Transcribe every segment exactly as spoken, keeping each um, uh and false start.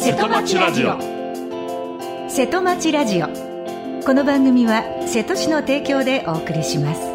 瀬戸町ラジオ。瀬戸町ラジオ、この番組は瀬戸市の提供でお送りします。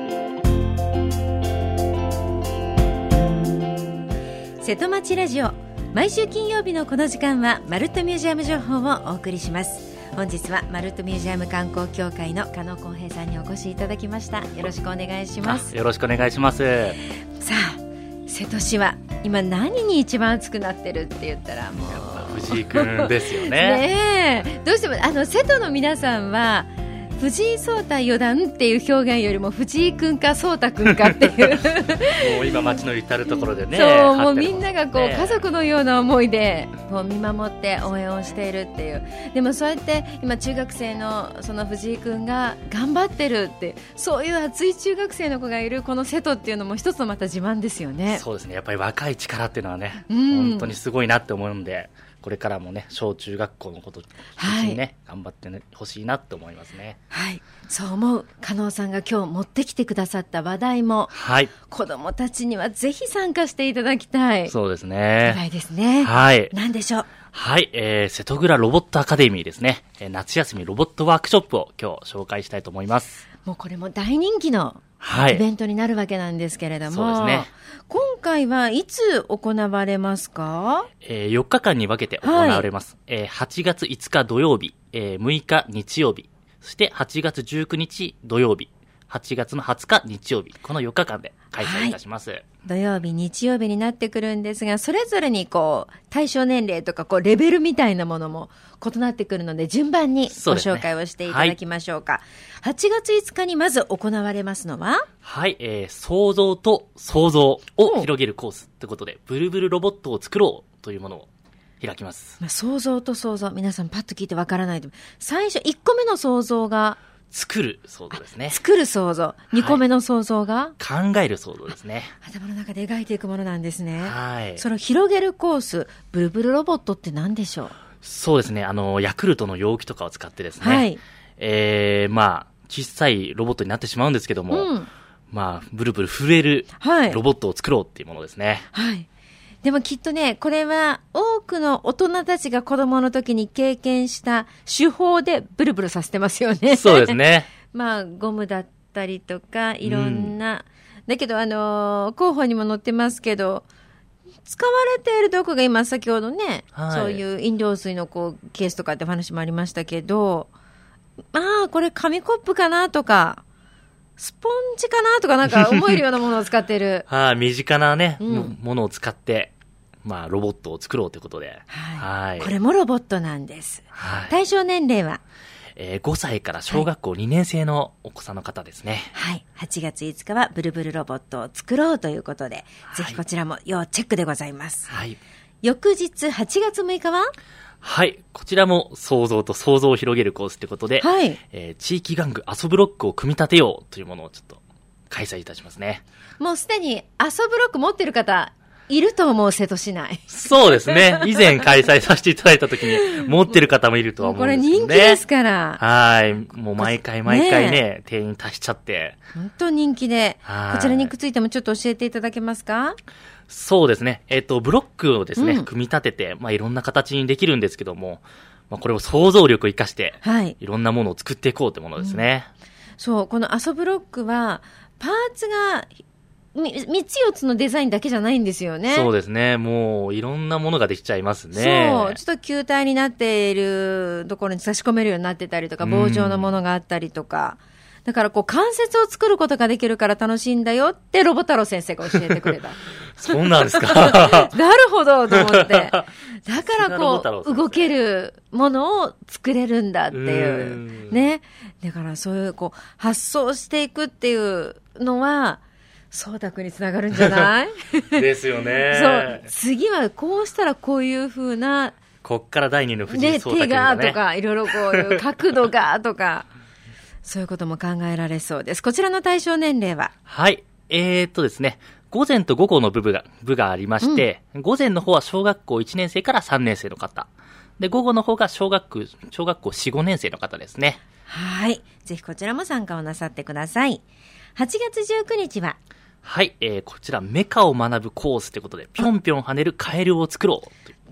瀬戸町ラジオ、毎週金曜日のこの時間はマルットミュージアム情報をお送りします。本日はマルットミュージアム観光協会の加納光平さんにお越しいただきました。よろしくお願いします。 よろしくお願いします。 さあ、瀬戸市は今何に一番暑くなってるって言ったらもうやっぱ藤井くんですよね。 ねえ、どうしてもあの瀬戸の皆さんは藤井聡太四段っていう表現よりも藤井くんか聡太くんかっていうもう今街の至るところでね、 そうもうみんながこう、 ね、 家族のような思いでこう見守って応援をしているっていう。でもそうやって今中学生のその藤井くんが頑張ってるって、そういう熱い中学生の子がいるこの瀬戸っていうのも一つのまた自慢ですよね。 そうですね、やっぱり若い力っていうのはね、 うん、 本当にすごいなって思うんで、これからもね小中学校のこと一緒にね、はい、頑張ってほしいなって思いますね。 はい、そう思う加納さんが今日持ってきてくださった話題も、はい、子どもたちにはぜひ参加していただきたい。 そうですね、 話題ですね。 はい、 何でしょう。 はい、えー、瀬戸倉ロボットアカデミーですね、えー、夏休みロボットワークショップを今日紹介したいと思います。 もうこれも大人気のイベントになるわけなんですけれども、はい、そうですね、今回はいつ行われますか？ えー、よっかかんに分けて行われます。はい、えー、はちがついつか土曜日、えー、むいか日曜日、そしてはちがつじゅうくにち土曜日、はちがつのはつか日曜日、このよっかかんで開催いたします。はい、 土曜日日曜日になってくるんですが、それぞれにこう対象年齢とかこうレベルみたいなものも異なってくるので、順番にご紹介をしていただきましょうか。はい、はちがついつかにまず行われますのは、 はい、えー、創造と創造を広げるコースということで、ブルブルロボットを作ろうというものを開きます。 まあ、創造と創造、皆さんパッと聞いてわからないと、最初いっこめの創造が作る想像ですね。 作る想像。にこめの想像が、 はい、考える想像ですね。 頭の中で描いていくものなんですね。 はい。 その広げるコース、ブルブルロボットって何でしょう？ そうですね、あのヤクルトの容器とかを使ってですね、はい、えー、まあ小さいロボットになってしまうんですけども、うん、まあブルブル震えるロボットを作ろうっていうものですね。 はい。はい、でもきっとね、これは多くの大人たちが子供の時に経験した手法でブルブルさせてますよね。 そうですね。 まあゴムだったりとかいろんな、うん、だけどあのー、候補にも載ってますけど、使われている道具が今先ほどね、はい、そういう飲料水のこうケースとかって話もありましたけど、まあこれ紙コップかなとかスポンジかなとかなんか思えるようなものを使ってるはあ、身近なね、うん、ものを使ってまあロボットを作ろうということで、 はい、はい、これもロボットなんです。はい、対象年齢は、 えー、ごさいから小学校にねんせいのお子さんの方ですね。 はい。はちがついつかはブルブルロボットを作ろうということで、はい、ぜひこちらも要チェックでございます。はい。翌日はちがつむいかは、 はい。こちらも創造と創造を広げるコースということで、はい。えー、地域玩具遊ぶロックを組み立てようというものをちょっと開催いたしますね。 もうすでに遊ぶロック持ってる方いると思う、瀬戸市内。 そうですね。以前開催させていただいた時に持ってる方もいるとは思うんですけどね。 これ人気ですから。 はい。もう毎回毎回ね、ね定員足しちゃって。 本当人気で。こちらにくっついてもちょっと教えていただけますか？ そうですね。えっと、ブロックをですね、うん、組み立てて、まあいろんな形にできるんですけども、まあこれを想像力を生かして、はい。いろんなものを作っていこうというものですね。うん、 そう、この遊ぶロックは、パーツが、みっつよっつのデザインだけじゃないんですよね。 そうですね。もういろんなものができちゃいますね。 そう。ちょっと球体になっているところに差し込めるようになってたりとか、棒状のものがあったりとか。だからこう関節を作ることができるから楽しいんだよってロボ太郎先生が教えてくれた。 そうなんですか。 なるほどと思って。だからこう動けるものを作れるんだっていう。ね。だからそういうこう発想していくっていうのは、そうたくんにつながるんじゃないですよね。 そう。次はこうしたらこういう風な。 こっから第二の藤井聡太くんがね。手がとか、いろいろこういう角度がとか、そういうことも考えられそうです。こちらの対象年齢は？ はい。えーっとですね。午前と午後の部が、部がありまして、うん、午前の方は小学校いちねんせいからさんねんせいの方。で、午後の方が小学、小学校よん、ごねんせいの方ですね。 はい。ぜひこちらも参加をなさってください。はちがつじゅうくにちは、 はい、えー、こちらメカを学ぶコースということで、ぴょんぴょん跳ねるカエルを作ろうということ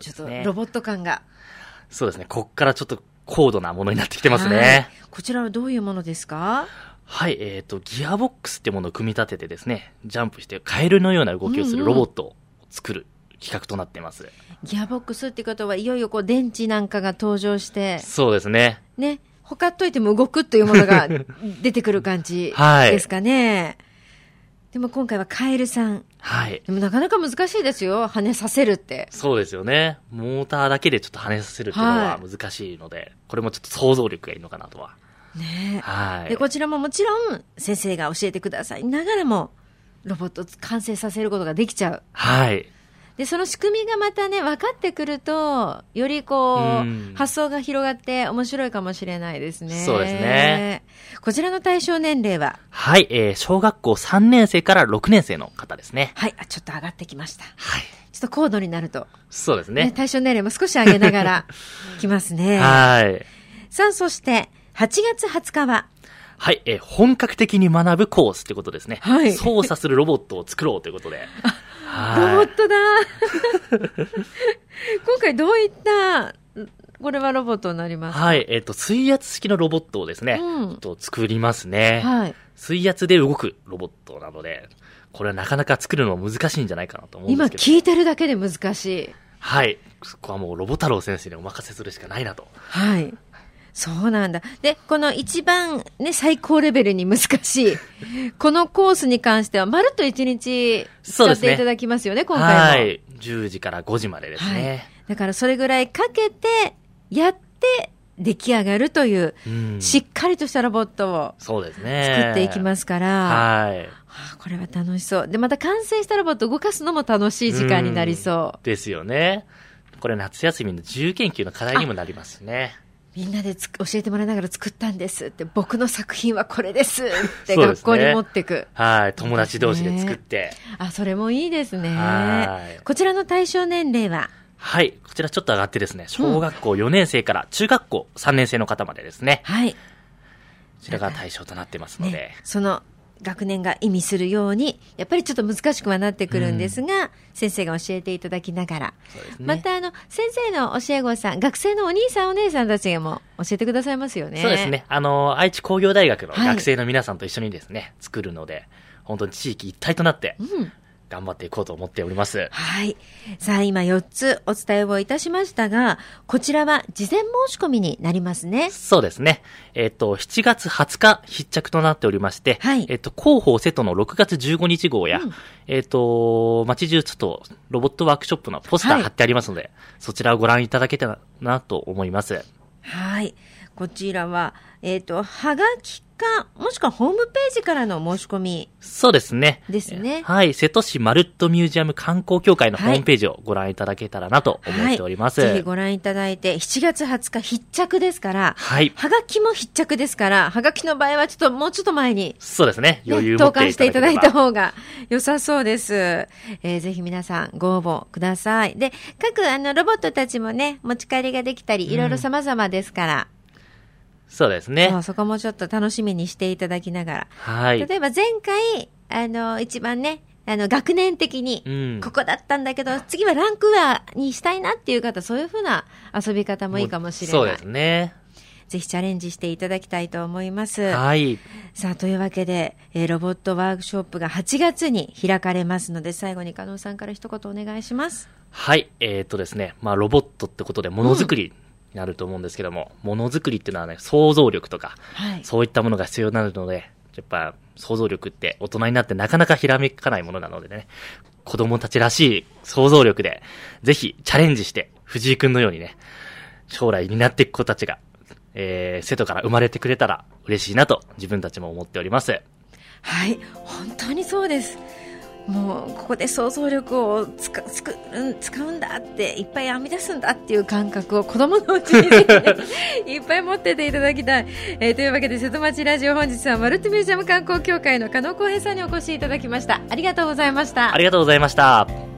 ですね。 ちょっとロボット感が。 そうですね。こっからちょっと高度なものになってきてますね。 はい、こちらはどういうものですか？ はい、えっと、ギアボックスってものを組み立ててですね、ジャンプしてカエルのような動きをするロボットを作る企画となっています。うんうん、 ギアボックスってことはいよいよこう電池なんかが登場して。 そうですね。 ね。ほかっといても動くというものが出てくる感じですかね。はい、でも今回はカエルさん。 はい。 でもなかなか難しいですよ。跳ねさせるって。 そうですよね。モーターだけでちょっと跳ねさせるっていうのは難しいので、はい、これもちょっと想像力がいいのかなとは。 ねえ。 はい。 で、こちらももちろん先生が教えてくださいながらも、ロボットを完成させることができちゃう。 はい。 で、その仕組みがまたね、分かってくると、よりこう、う発想が広がって面白いかもしれないですね。 そうですね。 こちらの対象年齢は？ はい、えー、小学校さんねん生からろくねん生の方ですね。 はい、あ、ちょっと上がってきました。 はい。 ちょっと高度になると。 そうですね。ね、 対象年齢も少し上げながらきますね。 はい。 さあ、そして、はちがつはつかは、 はい、えー、本格的に学ぶコースということですね。 はい。 操作するロボットを作ろうということで。 ロボットだ今回どういったこれはロボットになりますか？ はい、えっと水圧式のロボットをですね、うん、と作りますね。はい。水圧で動くロボットなので、これはなかなか作るの難しいんじゃないかなと思うんですけど。 今聞いてるだけで難しい。 はい。そこはもうロボ太郎先生にお任せするしかないなと。 はい。そうなんだ。で、この一番ね、最高レベルに難しい、このコースに関しては、まるっと一日使っていただきますよね、今回も。 はい。じゅうじからごじまでですね。はい、 だからそれぐらいかけて、やって出来上がるという、うん、しっかりとしたロボットをそうですね。 作っていきますから。はい。はあ、これは楽しそう。で、また完成したロボットを動かすのも楽しい時間になりそう。 うん、ですよね。これ夏休みの自由研究の課題にもなりますね。 みんなでつ教えてもらいながら作ったんですって、僕の作品はこれですって学校に持ってく。 ね、はい。友達同士で作って。 あ、それもいいですね。はい。こちらの対象年齢は？ はい。こちらちょっと上がってですね、小学校よねん生から中学校さんねん生の方までですね。 はい。 こちらが対象となってますので。 ね、その学年が意味するように、やっぱりちょっと難しくはなってくるんですが、うん、先生が教えていただきながら、そうですね、またあの先生の教え子さん、学生のお兄さんお姉さんたちがも教えてくださいますよね。 そうですね。あの愛知工業大学の学生の皆さんと一緒にですね、はい、作るので、本当に地域一体となって、うん頑張っていこうと思っております。 はい。さあ、今よっつお伝えをいたしましたが、こちらは事前申し込みになりますね。 そうですね。えっと、しちがつはつか必着となっておりまして、はい。えっと、広報瀬戸のろくがつじゅうごにち号や、うん、えっと、町中ちょっとロボットワークショップのポスター貼ってありますので、はい、そちらをご覧いただけたらなと思います。 はい。こちらは、えっと、はがきか、もしくはホームページからの申し込み。 そうですね。 ですね。 はい。瀬戸市まるっとミュージアム観光協会のホームページをご覧いただけたらなと思っております。 はいはい、ぜひご覧いただいて、しちがつはつか必着ですから、 はい。 はがきも必着ですから、はがきの場合はちょっともうちょっと前に。 そうですね。余裕を持っていただければ、投函していただいた方が良さそうです。えー、ぜひ皆さんご応募ください。で、各あのロボットたちもね、持ち帰りができたり、いろいろ様々ですから。うんそうですね。 そう、そこもちょっと楽しみにしていただきながら。 はい。 例えば前回、あの、一番ね、あの、学年的に、ここだったんだけど、うん、次はランクアにしたいなっていう方、そういうふうな遊び方もいいかもしれない。 そうですね。 ぜひチャレンジしていただきたいと思います。 はい。 さあ、というわけで、えー、ロボットワークショップがはちがつに開かれますので、最後に加納さんから一言お願いします。 はい。えー、っとですね、まあ、ロボットってことで、ものづくり、うんになると思うんですけども、ものづくりっていうのはね、想像力とか、はい、そういったものが必要になるので、やっぱ想像力って大人になってなかなかひらめかないものなのでね、子供たちらしい想像力で、ぜひチャレンジして、藤井くんのようにね、将来になっていく子たちが、えー、瀬戸から生まれてくれたら嬉しいなと自分たちも思っております。 はい、本当にそうです。もうここで想像力をつかつく、うん、使うんだっていっぱい編み出すんだっていう感覚を子供のうちに、ね、いっぱい持ってていただきたい、えー、というわけで瀬戸町ラジオ本日はマルテミュージアム観光協会の加納浩平さんにお越しいただきました。ありがとうございました。 ありがとうございました。